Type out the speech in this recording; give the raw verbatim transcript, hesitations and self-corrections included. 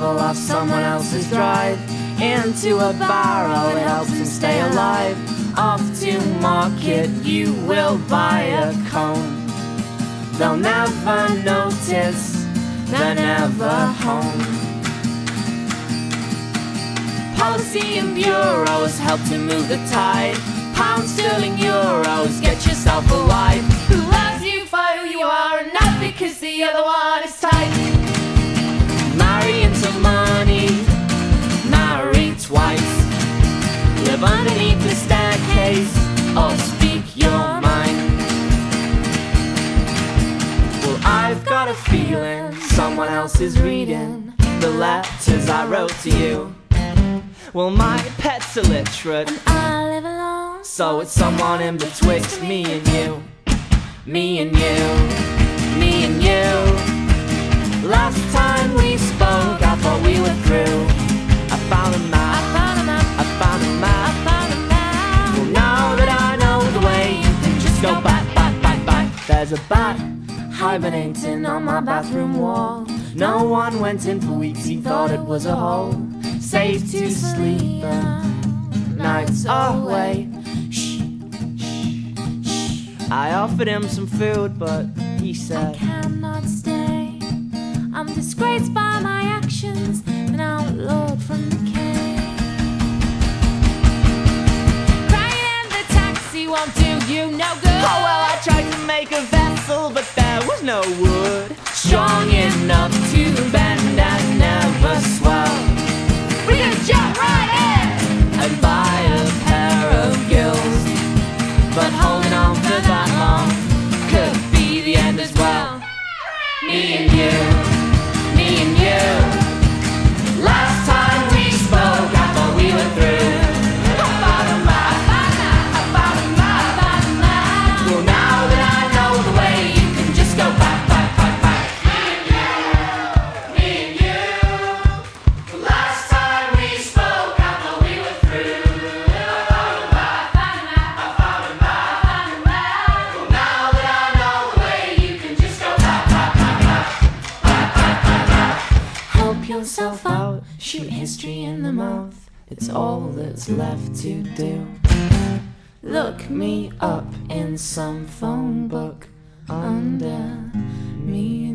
shovel off someone else's drive into a barrel, it helps him stay alive. Off to market you will buy a comb. They'll never notice, they're never home. Policy and bureaus help to move the tide. Pounds, sterling, euros, get yourself a wife who loves you for who you are and not because the other one is tight. Marry into money, marry twice. Live underneath the staircase or speak your mind. Well, I've got a feeling someone else is reading the letters I wrote to you. Well, my pet's illiterate and I live alone, so it's someone in betwixt me and you. Me and you, me and you. Last time we spoke I thought we were through. I found a map, I found a map, I found a map, I found a map. Well, now that I know the way, you can just go back, back, back, back. There's a bat hibernating on my bathroom wall. No one went in for weeks, he thought it was a hole. Safe to sleep and nights away. Shh, shh, shh. I offered him some food, but he said I cannot stay. I'm disgraced by my actions, an outlawed from the cave. Crying in the taxi won't do you no good. Oh well, I tried to make a vessel, but there was no wood strong enough to bend and never swell. We just jump right in and buy a pair of gills, but holding on for that long could be the end as well. Me and you, me and you. Last time we spoke I thought we were through. I found a map, I found a map, I found a map. Well, now that I know the way, you can just go back, back, back, back. Me and you, me and you. Last time we spoke I thought we were through. I found a map, I found a map, I found a map. Well, now that I know the way, you can just go back, back, back, back, back, back, back, back. Help yourself out, shoot history in the mouth. It's all that's left to do. Look me up in some phone book under me.